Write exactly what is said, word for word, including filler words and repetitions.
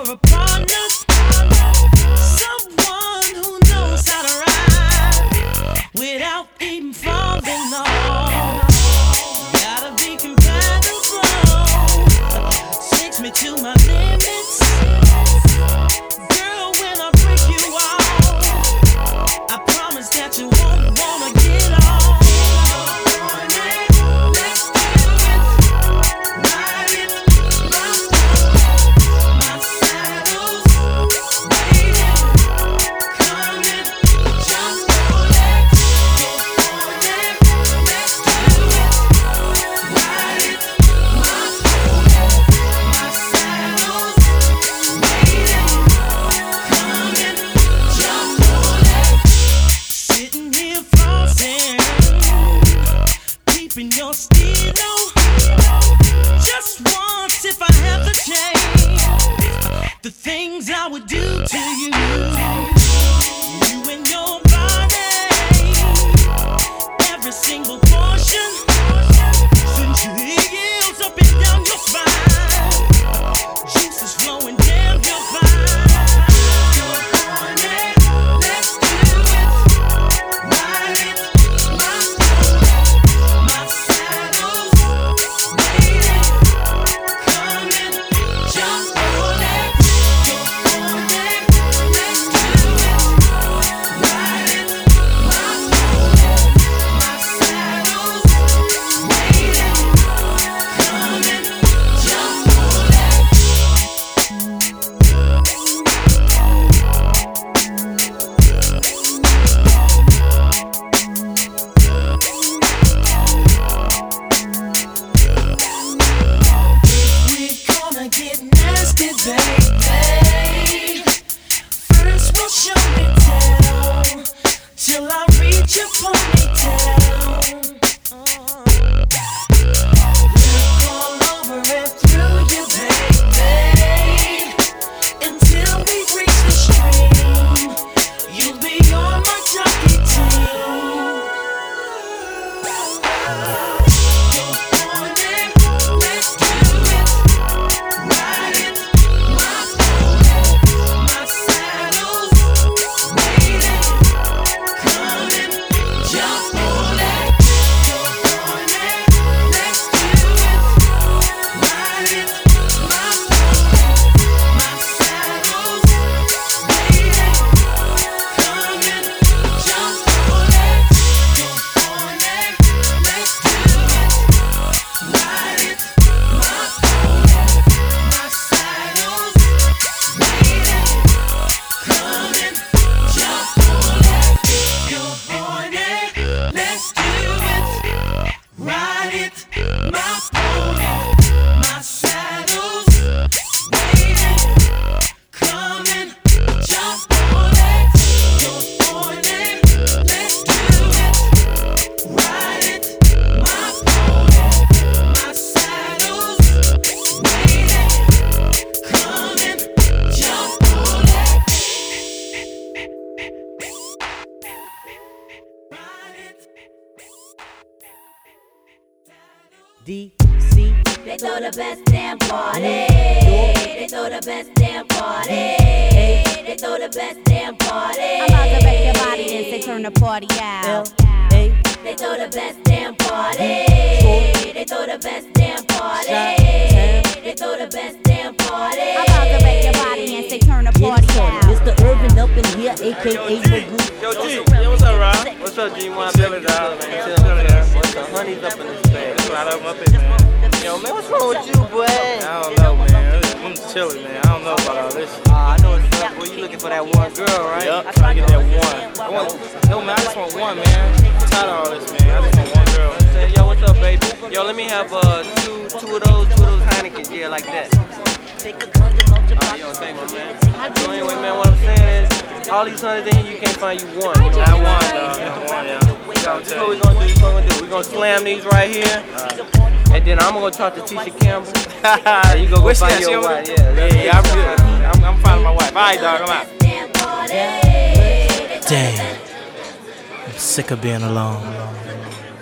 for a partner, someone who knows how to ride without even falling off. Gotta be compatible, takes me to my limits. Girl, when I break you off, I promise that you won't wanna get off. Your stilo, just once if I have the chance, the things I would do to you, you and your body, every single portion, sensually yields up and down your spine, juices flowing down your spine. D C They throw the best damn party. They throw the best damn party. They throw the best damn party. I'm about to wreck your body and say turn the party out. They throw the best damn party. They throw the best damn party. They throw the best damn party. I'm about to wreck your body and say turn the party out. Mister Irvin up in here, aka Magoo. Yo, G, yo, what's up, Rob? What's up, G? What's up, man? What's up, honey's up in this bag. That's what I'm up in, man. Yo, man, what's wrong with you, boy? I don't know, man. I'm just chilling, man. I don't know about all this shit. Uh, I know it's up, boy. You looking for that one girl, right? Yup, trying to get that one. I want, no, man, I just want one, man. I'm tired of all this, man. I just want one girl. Say, yo, what's up, baby? Yo, let me have uh, two, two of those, two of those Heinekens, yeah, like that. Oh, yo, thank you, man. So anyway, man, what I'm saying is, all these hundreds in here, you can't find you one. You know? I won, dog. I won, yeah. This is what we're gonna do. This is what we're gonna do. We're gonna slam these right here. Uh, and then I'm gonna talk to Tisha Campbell. And you gonna go find your wife. Yeah, yeah, yeah, I'm good. I'm, I'm finding my wife. All right, dog, I'm out. Damn. I'm sick of being alone.